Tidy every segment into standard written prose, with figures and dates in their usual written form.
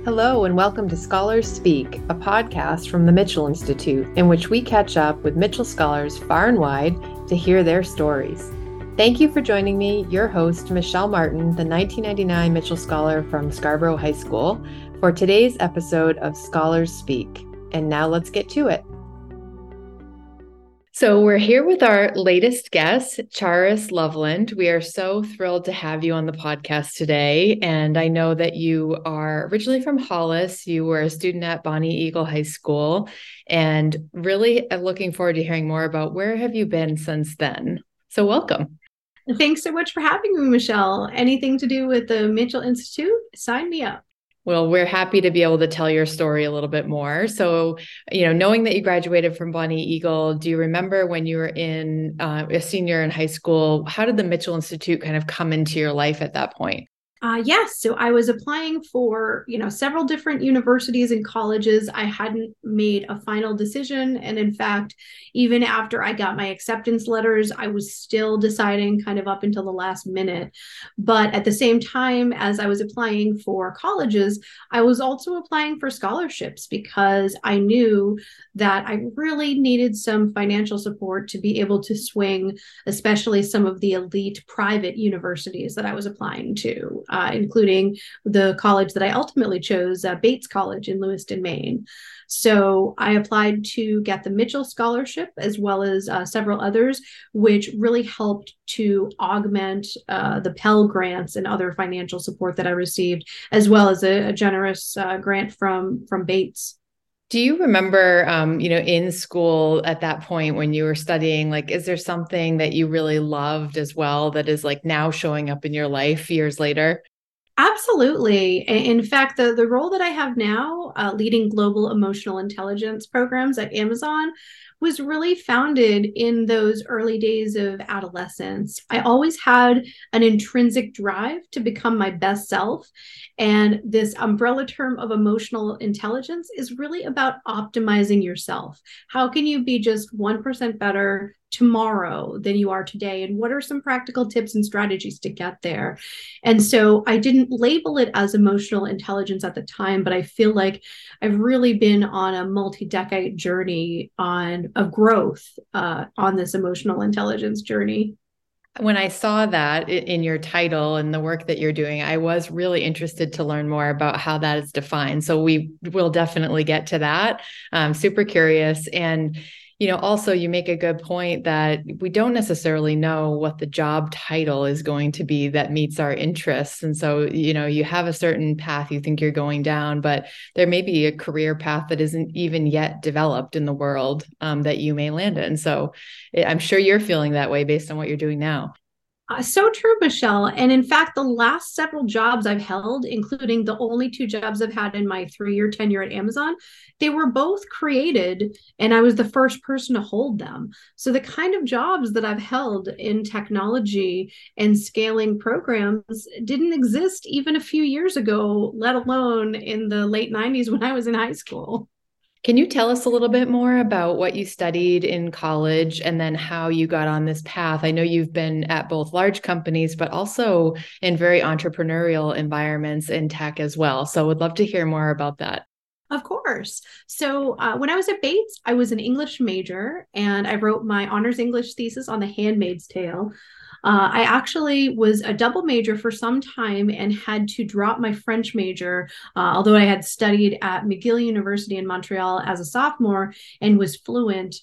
Hello, and welcome to Scholars Speak, a podcast from the Mitchell Institute, in which we catch up with Mitchell scholars far and wide to hear their stories. Thank you for joining me, your host, Michelle Martin, the 1999 Mitchell Scholar from Scarborough High School, for today's episode of Scholars Speak. And now let's get to it. So we're here with our latest guest, Charis Loveland. We are so thrilled to have you on the podcast today. And I know that you are originally from Hollis. You were a student at Bonnie Eagle High School, and really looking forward to hearing more about where have you been since then. So welcome. Thanks so much for having me, Michelle. Anything to do with the Mitchell Institute, sign me up. Well, we're happy to be able to tell your story a little bit more. So, knowing that you graduated from Bonnie Eagle, do you remember when you were a senior in high school, how did the Mitchell Institute kind of come into your life at that point? Yes. So I was applying for, several different universities and colleges. I hadn't made a final decision. And in fact, even after I got my acceptance letters, I was still deciding kind of up until the last minute. But at the same time, as I was applying for colleges, I was also applying for scholarships because I knew that I really needed some financial support to be able to swing, especially some of the elite private universities that I was applying to. Including the college that I ultimately chose, Bates College in Lewiston, Maine. So I applied to get the Mitchell Scholarship as well as several others, which really helped to augment the Pell Grants and other financial support that I received, as well as a generous grant from Bates. Do you remember, in school at that point when you were studying, is there something that you really loved as well that is now showing up in your life years later? Absolutely. In fact, the role that I have now, leading global emotional intelligence programs at Amazon, was really founded in those early days of adolescence. I always had an intrinsic drive to become my best self. And this umbrella term of emotional intelligence is really about optimizing yourself. How can you be just 1% better tomorrow than you are today? And what are some practical tips and strategies to get there? And so I didn't label it as emotional intelligence at the time, but I feel like I've really been on a multi-decade journey of growth on this emotional intelligence journey. When I saw that in your title and the work that you're doing, I was really interested to learn more about how that is defined. So we will definitely get to that. I'm super curious. And also you make a good point that we don't necessarily know what the job title is going to be that meets our interests. And so, you have a certain path you think you're going down, but there may be a career path that isn't even yet developed in the world that you may land in. So I'm sure you're feeling that way based on what you're doing now. So true, Michelle. And in fact, the last several jobs I've held, including the only 2 jobs I've had in my 3-year tenure at Amazon, they were both created and I was the first person to hold them. So the kind of jobs that I've held in technology and scaling programs didn't exist even a few years ago, let alone in the late 90s when I was in high school. Can you tell us a little bit more about what you studied in college and then how you got on this path? I know you've been at both large companies, but also in very entrepreneurial environments in tech as well. So would love to hear more about that. Of course. So when I was at Bates, I was an English major and I wrote my honors English thesis on The Handmaid's Tale. I actually was a double major for some time and had to drop my French major, although I had studied at McGill University in Montreal as a sophomore and was fluent.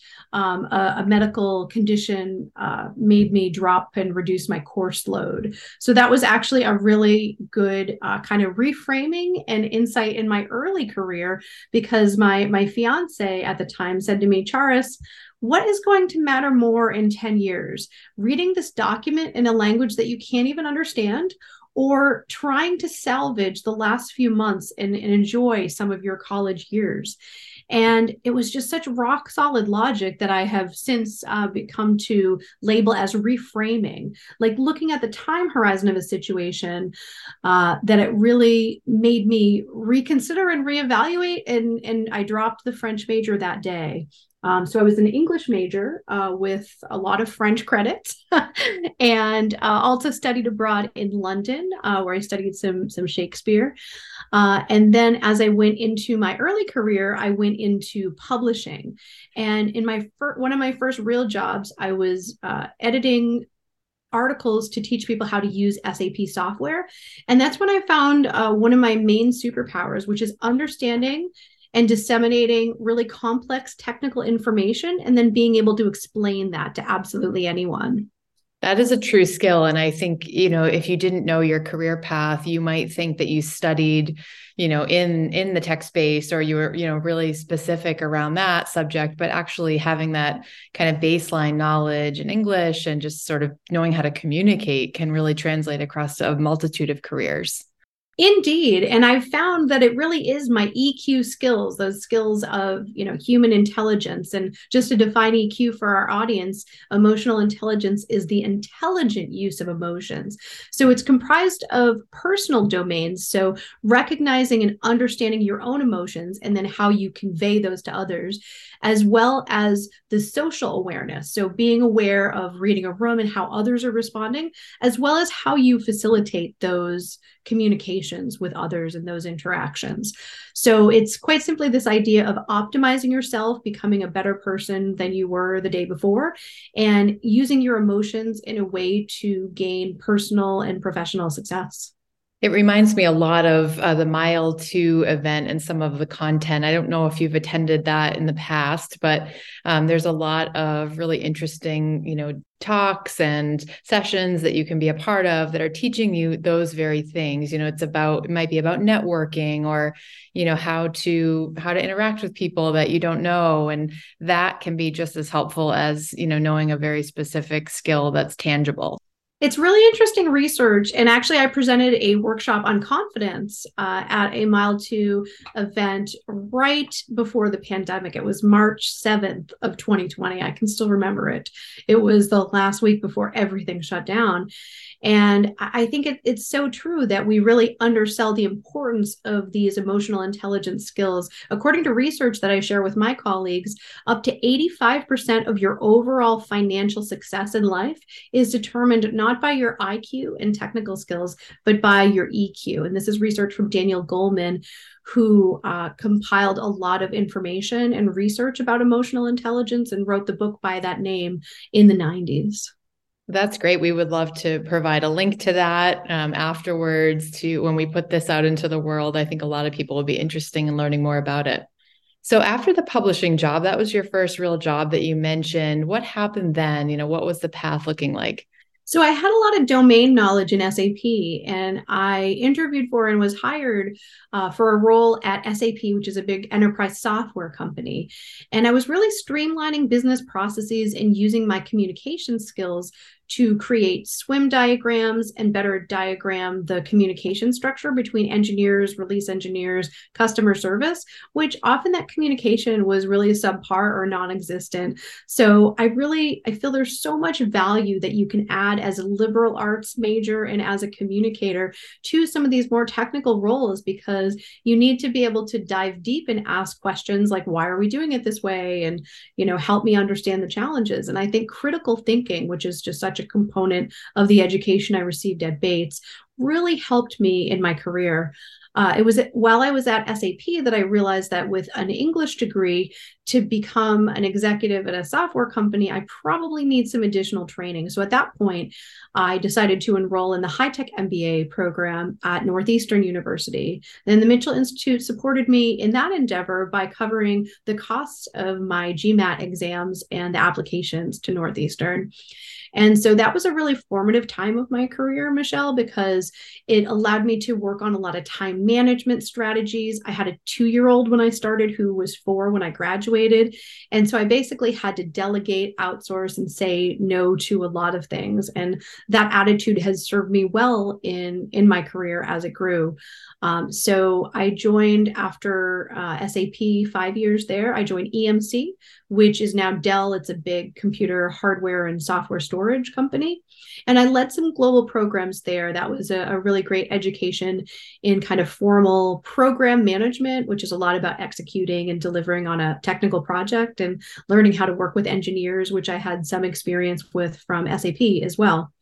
A medical condition made me drop and reduce my course load. So that was actually a really good kind of reframing and insight in my early career because my fiance at the time said to me, Charis, what is going to matter more in 10 years? Reading this document in a language that you can't even understand, or trying to salvage the last few months and enjoy some of your college years? And it was just such rock solid logic that I have since become to label as reframing, like looking at the time horizon of a situation, that it really made me reconsider and reevaluate. And I dropped the French major that day. So I was an English major with a lot of French credits, and also studied abroad in London, where I studied some Shakespeare. And then as I went into my early career, I went into publishing. And in one of my first real jobs, I was editing articles to teach people how to use SAP software. And that's when I found one of my main superpowers, which is understanding and disseminating really complex technical information and then being able to explain that to absolutely anyone. That is a true skill. And I think, if you didn't know your career path, you might think that you studied, in the tech space, or you were, really specific around that subject, but actually having that kind of baseline knowledge in English and just sort of knowing how to communicate can really translate across a multitude of careers. Indeed. And I've found that it really is my EQ skills, those skills of, human intelligence. And just to define EQ for our audience, emotional intelligence is the intelligent use of emotions. So it's comprised of personal domains. So recognizing and understanding your own emotions and then how you convey those to others, as well as the social awareness. So being aware of reading a room and how others are responding, as well as how you facilitate those communications with others and those interactions. So it's quite simply this idea of optimizing yourself, becoming a better person than you were the day before, and using your emotions in a way to gain personal and professional success. It reminds me a lot of the Mile 2 event and some of the content. I don't know if you've attended that in the past, but there's a lot of really interesting, talks and sessions that you can be a part of that are teaching you those very things. It might be about networking or, how to interact with people that you don't know. And that can be just as helpful as, knowing a very specific skill that's tangible. It's really interesting research. And actually, I presented a workshop on confidence at a Mile 2 event right before the pandemic. It was March 7th of 2020. I can still remember it. It was the last week before everything shut down. And I think it's so true that we really undersell the importance of these emotional intelligence skills. According to research that I share with my colleagues, up to 85% of your overall financial success in life is determined not by your IQ and technical skills, but by your EQ. And this is research from Daniel Goleman, who compiled a lot of information and research about emotional intelligence and wrote the book by that name in the 90s. That's great. We would love to provide a link to that afterwards to when we put this out into the world. I think a lot of people will be interested in learning more about it. So after the publishing job, that was your first real job that you mentioned. What happened then? What was the path looking like? So I had a lot of domain knowledge in SAP, and I interviewed for and was hired for a role at SAP, which is a big enterprise software company. And I was really streamlining business processes and using my communication skills to create swim diagrams and better diagram the communication structure between engineers, release engineers, customer service, which often that communication was really subpar or non-existent. So I feel there's so much value that you can add as a liberal arts major and as a communicator to some of these more technical roles, because you need to be able to dive deep and ask questions like, why are we doing it this way? And, help me understand the challenges. And I think critical thinking, which is just such a component of the education I received at Bates, really helped me in my career. It was while I was at SAP that I realized that with an English degree, to become an executive at a software company, I probably need some additional training. So at that point, I decided to enroll in the high-tech MBA program at Northeastern University. Then the Mitchell Institute supported me in that endeavor by covering the costs of my GMAT exams and the applications to Northeastern. And so that was a really formative time of my career, Michelle, because it allowed me to work on a lot of time management strategies. I had a 2-year-old when I started who was 4 when I graduated. And so I basically had to delegate, outsource, and say no to a lot of things. And that attitude has served me well in my career as it grew. So I joined after SAP 5 years there. I joined EMC, which is now Dell. It's a big computer hardware and software storage company. And I led some global programs there. That was a really great education in kind of formal program management, which is a lot about executing and delivering on a technical technical project and learning how to work with engineers, which I had some experience with from SAP as well.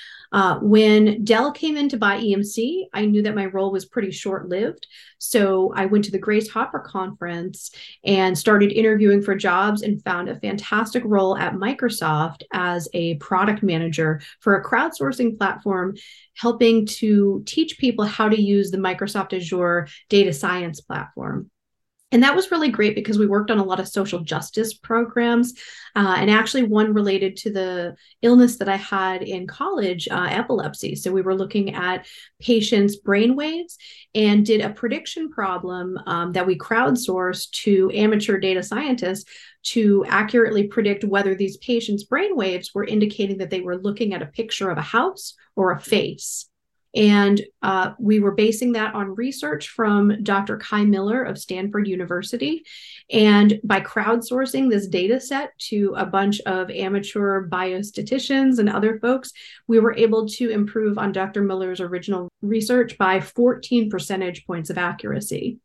When Dell came in to buy EMC, I knew that my role was pretty short lived. So I went to the Grace Hopper conference and started interviewing for jobs and found a fantastic role at Microsoft as a product manager for a crowdsourcing platform, helping to teach people how to use the Microsoft Azure data science platform. And that was really great because we worked on a lot of social justice programs, and actually one related to the illness that I had in college, epilepsy. So we were looking at patients' brainwaves and did a prediction problem that we crowdsourced to amateur data scientists to accurately predict whether these patients' brainwaves were indicating that they were looking at a picture of a house or a face. And we were basing that on research from Dr. Kai Miller of Stanford University. And by crowdsourcing this data set to a bunch of amateur biostatisticians and other folks, we were able to improve on Dr. Miller's original research by 14 percentage points of accuracy.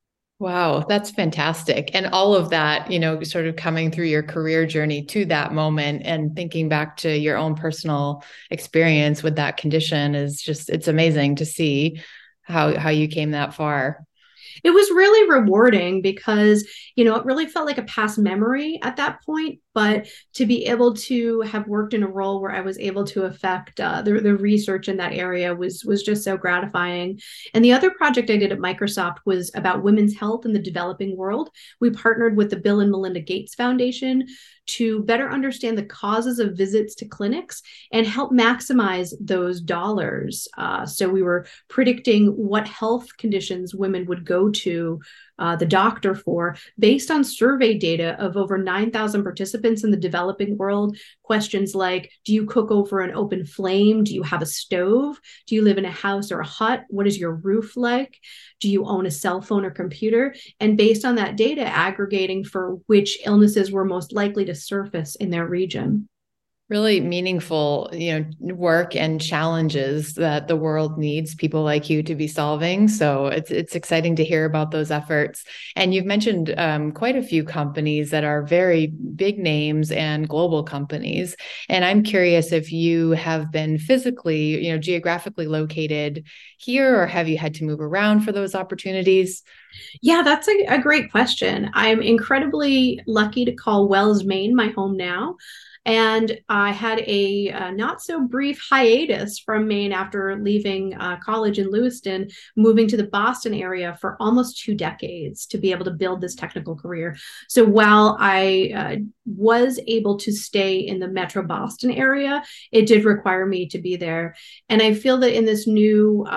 Wow, that's fantastic. And all of that, sort of coming through your career journey to that moment and thinking back to your own personal experience with that condition it's amazing to see how you came that far. It was really rewarding because, it really felt like a past memory at that point. But to be able to have worked in a role where I was able to affect the research in that area was just so gratifying. And the other project I did at Microsoft was about women's health in the developing world. We partnered with the Bill and Melinda Gates Foundation to better understand the causes of visits to clinics and help maximize those dollars. So we were predicting what health conditions women would go to the doctor for based on survey data of over 9,000 participants in the developing world. Questions like, do you cook over an open flame? Do you have a stove? Do you live in a house or a hut? What is your roof like? Do you own a cell phone or computer? And based on that data, aggregating for which illnesses were most likely to surface in their region. Really meaningful, work and challenges that the world needs people like you to be solving. So it's exciting to hear about those efforts. And you've mentioned quite a few companies that are very big names and global companies. And I'm curious if you have been physically, geographically located here, or have you had to move around for those opportunities? Yeah, that's a great question. I'm incredibly lucky to call Wells, Maine, my home now. And I had a not so brief hiatus from Maine after leaving college in Lewiston, moving to the Boston area for almost 2 decades to be able to build this technical career. So while I was able to stay in the Metro Boston area, it did require me to be there. And I feel that in this new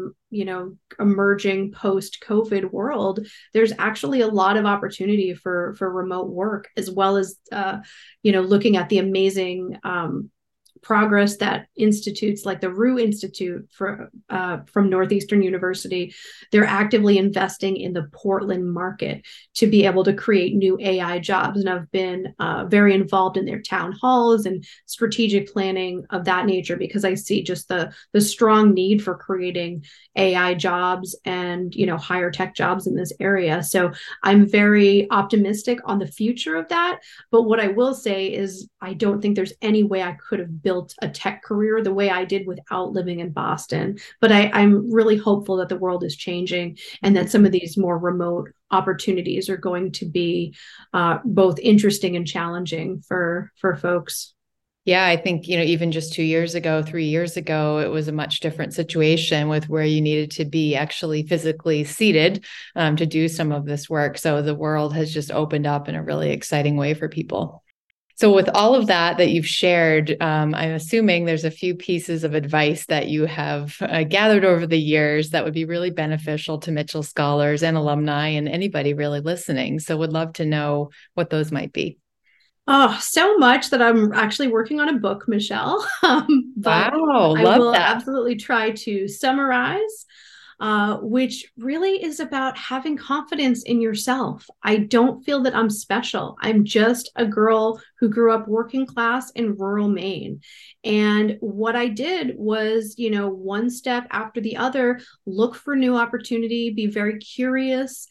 emerging post-COVID world, there's actually a lot of opportunity for remote work, as well as, looking at the amazing progress that institutes like the Roux Institute from Northeastern University, they're actively investing in the Portland market to be able to create new AI jobs. And I've been very involved in their town halls and strategic planning of that nature, because I see just the strong need for creating AI jobs and, higher tech jobs in this area. So I'm very optimistic on the future of that. But what I will say is I don't think there's any way I could have built a tech career the way I did without living in Boston. But I'm really hopeful that the world is changing and that some of these more remote opportunities are going to be both interesting and challenging for folks. Yeah, I think, even just 2 years ago, 3 years ago, it was a much different situation with where you needed to be actually physically seated to do some of this work. So the world has just opened up in a really exciting way for people. So with all of that you've shared, I'm assuming there's a few pieces of advice that you have gathered over the years that would be really beneficial to Mitchell scholars and alumni and anybody really listening. So would love to know what those might be. Oh, so much that I'm actually working on a book, Michelle. But wow, I love will that. absolutely try to summarize, which really is about having confidence in yourself. I don't feel that I'm special. I'm just a girl who grew up working class in rural Maine. And what I did was, one step after the other, look for new opportunity, be very curious,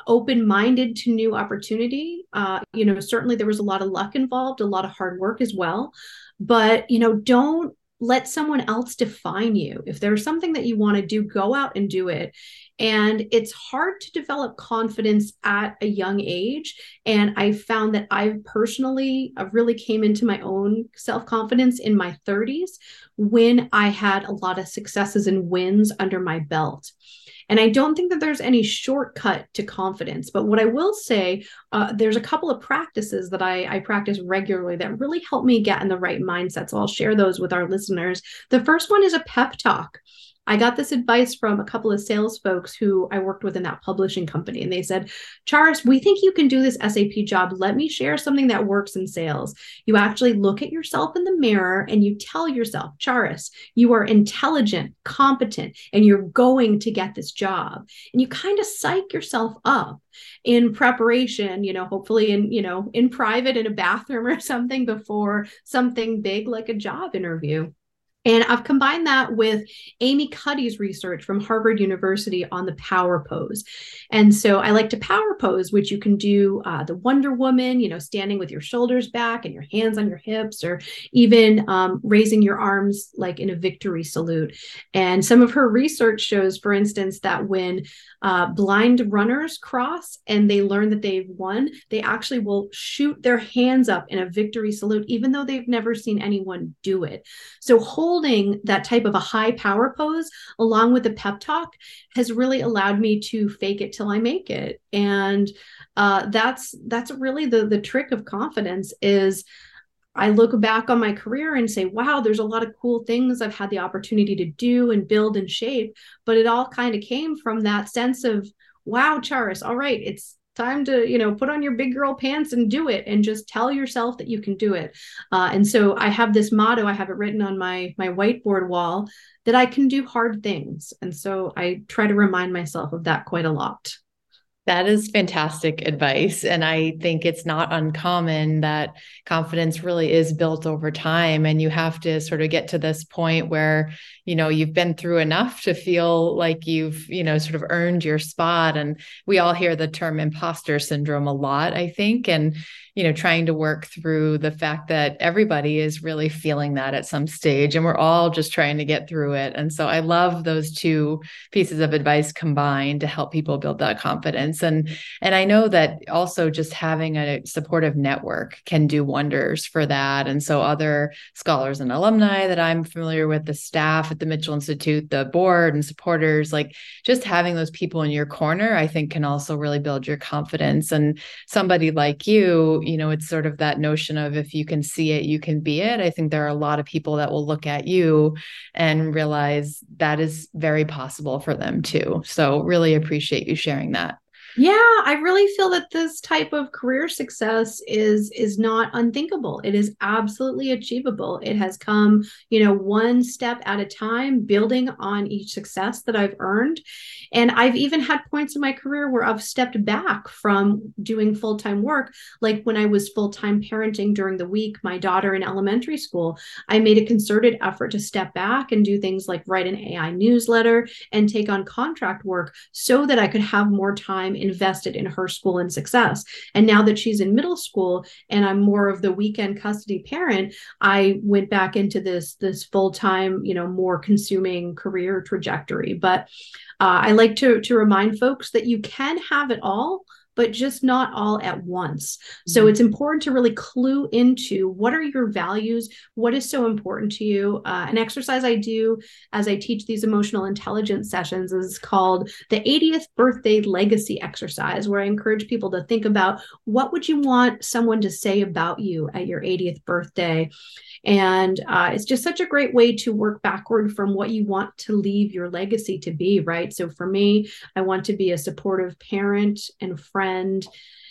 open-minded to new opportunity. Certainly there was a lot of luck involved, a lot of hard work as well. But, don't let someone else define you. If there's something that you want to do, go out and do it. And it's hard to develop confidence at a young age. And I found that I personally really came into my own self-confidence in my 30s when I had a lot of successes and wins under my belt. And I don't think that there's any shortcut to confidence. But what I will say, there's a couple of practices that I practice regularly that really help me get in the right mindset. So I'll share those with our listeners. The first one is a pep talk. I got this advice from a couple of sales folks who I worked with in that publishing company. And they said, Charis, we think you can do this SAP job. Let me share something that works in sales. You actually look at yourself in the mirror and you tell yourself, Charis, you are intelligent, competent, and you're going to get this job. And you kind of psych yourself up in preparation, hopefully in private in a bathroom or something before something big like a job interview. And I've combined that with Amy Cuddy's research from Harvard University on the power pose. And so I like to power pose, which you can do the Wonder Woman, standing with your shoulders back and your hands on your hips, or even raising your arms like in a victory salute. And some of her research shows, for instance, that when blind runners cross and they learn that they've won, they actually will shoot their hands up in a victory salute, even though they've never seen anyone do it. So holding that type of a high power pose along with the pep talk has really allowed me to fake it till I make it. And that's really the trick of confidence is I look back on my career and say, wow, there's a lot of cool things I've had the opportunity to do and build and shape, but it all kind of came from that sense of, wow, Charis, all right, it's time to, put on your big girl pants and do it, and just tell yourself that you can do it. And so I have this motto, I have it written on my whiteboard wall, that I can do hard things. And so I try to remind myself of that quite a lot. That is fantastic advice. And I think it's not uncommon that confidence really is built over time. And you have to sort of get to this point where, you've been through enough to feel like you've, sort of earned your spot. And we all hear the term imposter syndrome a lot, I think. And, trying to work through the fact that everybody is really feeling that at some stage, and we're all just trying to get through it. And so I love those two pieces of advice combined to help people build that confidence. And I know that also just having a supportive network can do wonders for that. And so other scholars and alumni that I'm familiar with, the staff at the Mitchell Institute, the board and supporters, like just having those people in your corner, I think can also really build your confidence. And somebody like you, it's sort of that notion of if you can see it, you can be it. I think there are a lot of people that will look at you and realize that is very possible for them too. So really appreciate you sharing that. Yeah, I really feel that this type of career success is not unthinkable. It is absolutely achievable. It has come, one step at a time, building on each success that I've earned. And I've even had points in my career where I've stepped back from doing full-time work. Like when I was full-time parenting during the week, my daughter in elementary school, I made a concerted effort to step back and do things like write an AI newsletter and take on contract work so that I could have more time invested in her school and success. And now that she's in middle school and I'm more of the weekend custody parent, I went back into this full-time, more consuming career trajectory. But I like to remind folks that you can have it all, but just not all at once. So it's important to really clue into what are your values, what is so important to you. An exercise I do as I teach these emotional intelligence sessions is called the 80th birthday legacy exercise, where I encourage people to think about what would you want someone to say about you at your 80th birthday. And it's just such a great way to work backward from what you want to leave your legacy to be, right? So for me, I want to be a supportive parent and friend,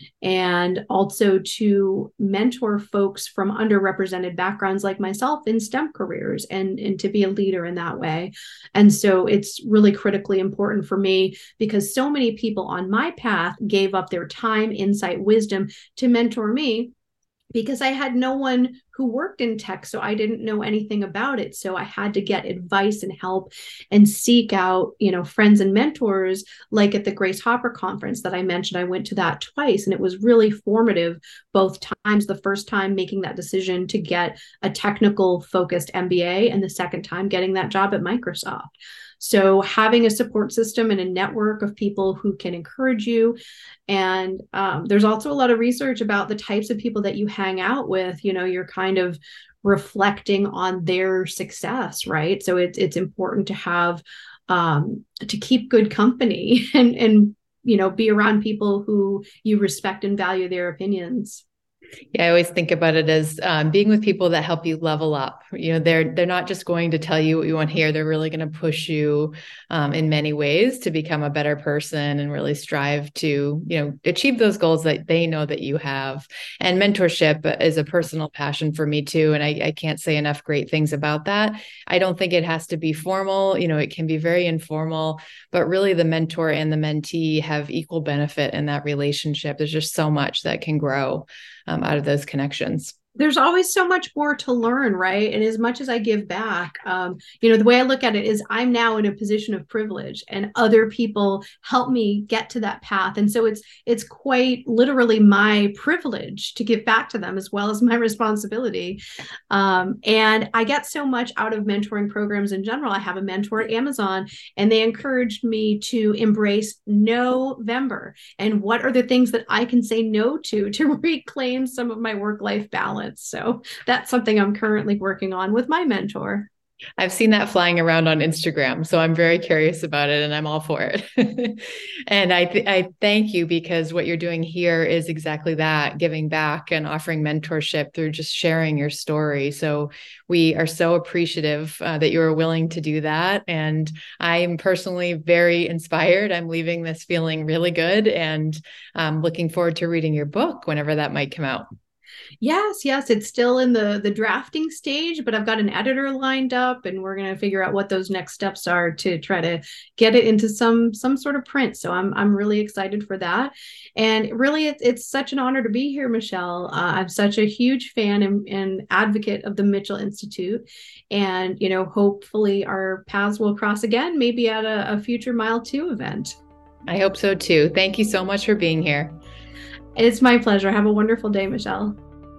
and also to mentor folks from underrepresented backgrounds like myself in STEM careers and to be a leader in that way. And so it's really critically important for me because so many people on my path gave up their time, insight, wisdom to mentor me. because I had no one who worked in tech, so I didn't know anything about it. So I had to get advice and help and seek out, friends and mentors, like at the Grace Hopper conference that I mentioned. I went to that twice, and it was really formative both times. The first time making that decision to get a technical focused MBA, and the second time getting that job at Microsoft. So having a support system and a network of people who can encourage you. And there's also a lot of research about the types of people that you hang out with. You're kind of reflecting on their success, right? So it's important to have to keep good company and be around people who you respect and value their opinions. Yeah, I always think about it as being with people that help you level up. They're not just going to tell you what you want to hear. They're really going to push you in many ways to become a better person and really strive to, achieve those goals that they know that you have. And mentorship is a personal passion for me too. And I can't say enough great things about that. I don't think it has to be formal. It can be very informal, but really the mentor and the mentee have equal benefit in that relationship. There's just so much that can grow out of those connections. There's always so much more to learn, right? And as much as I give back, the way I look at it is I'm now in a position of privilege, and other people help me get to that path. And so it's quite literally my privilege to give back to them as well as my responsibility. And I get so much out of mentoring programs in general. I have a mentor at Amazon, and they encouraged me to embrace November. And what are the things that I can say no to reclaim some of my work-life balance? So that's something I'm currently working on with my mentor. I've seen that flying around on Instagram, so I'm very curious about it, and I'm all for it. And I thank you, because what you're doing here is exactly that, giving back and offering mentorship through just sharing your story. So we are so appreciative that you are willing to do that. And I am personally very inspired. I'm leaving this feeling really good, and looking forward to reading your book whenever that might come out. Yes, it's still in the drafting stage, but I've got an editor lined up, and we're going to figure out what those next steps are to try to get it into some sort of print. So I'm really excited for that. And really, it's such an honor to be here, Michelle. I'm such a huge fan and advocate of the Mitchell Institute. And, hopefully our paths will cross again, maybe at a future Mile 2 event. I hope so too. Thank you so much for being here. It's my pleasure. Have a wonderful day, Michelle.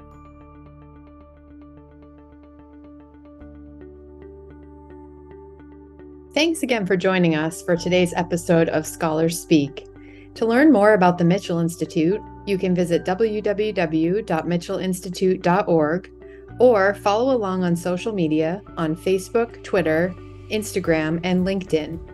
Thanks again for joining us for today's episode of Scholars Speak. To learn more about the Mitchell Institute, you can visit www.mitchellinstitute.org or follow along on social media on Facebook, Twitter, Instagram, and LinkedIn.